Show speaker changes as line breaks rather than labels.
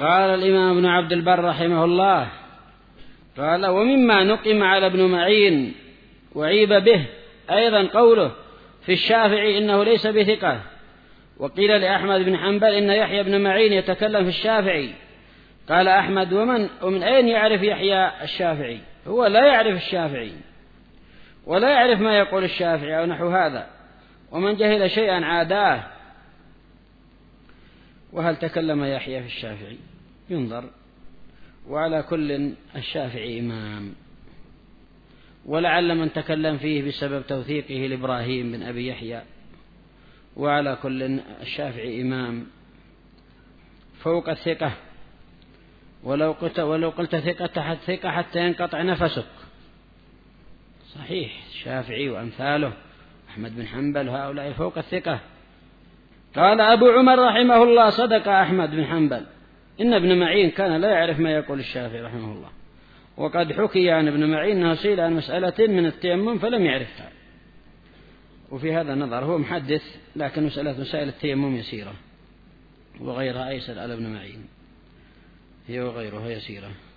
قال الإمام ابن عبد البر رحمه الله قال: ومما نقم على ابن معين وعيب به أيضا قوله في الشافعي إنه ليس بثقة. وقيل لأحمد بن حنبل إن يحيى بن معين يتكلم في الشافعي. قال أحمد: ومن أين يعرف يحيى الشافعي؟ هو لا يعرف الشافعي ولا يعرف ما يقول الشافعي أو نحو هذا، ومن جهل شيئا عاداه. وهل تكلم يحيى في الشافعي؟ ينظر. وعلى كل الشافعي إمام، ولعل من تكلم فيه بسبب توثيقه لإبراهيم بن أبي يحيى. وعلى كل الشافعي إمام فوق الثقة، ولو قلت ثقة حتى ينقطع نفسك. صحيح، الشافعي وأمثاله أحمد بن حنبل هؤلاء فوق الثقة. قال أبو عمر رحمه الله: صدق أحمد بن حنبل، إن ابن معين كان لا يعرف ما يقول الشافعي رحمه الله. وقد حكي عن ابن معين أنه سئل عن مسألة من التيمم فلم يعرفها، وفي هذا النظر هو محدث، لكن مسائل التيمم يسيرة، وغيرها يسأل على ابن معين، هي وغيرها يسيرة.